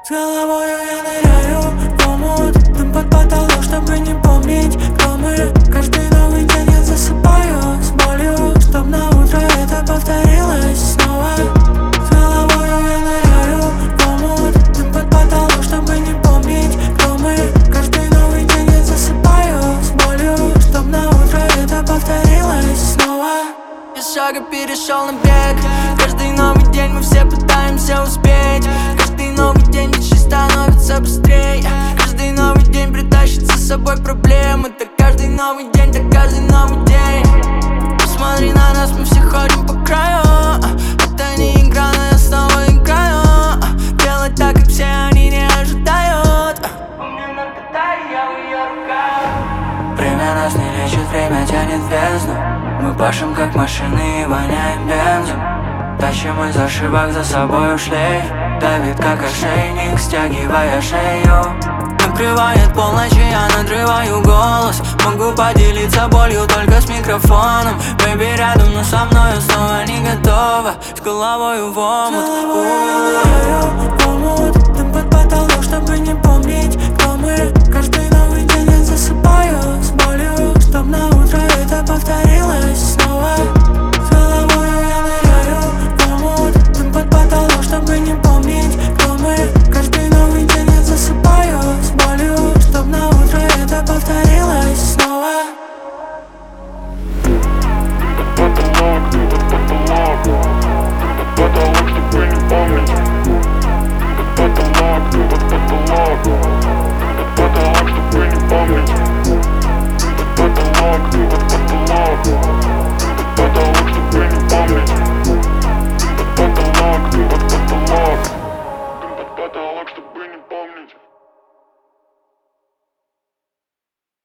С головою я ныряю в омут, дым под потолок, чтобы не помнить, кто мы. Каждый новый день я засыпаю с болью, чтоб на утро это повторилось снова. С головою я ныряю в омут, дым под потолок, чтобы не помнить, кто мы. Каждый новый день я засыпаю с болью, чтоб на утро это повторилось снова. Без шага перешел на бег. Каждый новый день мы все пытаемся успеть. Каждый новый день жизнь становится быстрее. Каждый новый день притащит за собой проблемы. Так каждый новый день, так каждый новый день. Посмотри на нас, мы все ходим по краю. Это не игра, но я снова играю. Делать так, как все они не ожидают. У меня наркота, и я в ее руках. Время нас не лечит, время тянет в бездну. Мы пашем как машины и воняем бензом. Тащим из ошибок за собой шлейф. Давит как ошейник, стягивая шею. Накрывает полночь, и я надрываю голос. Могу поделиться болью только с микрофоном. Бэйби рядом, но со мною снова не готова. С головою в омут.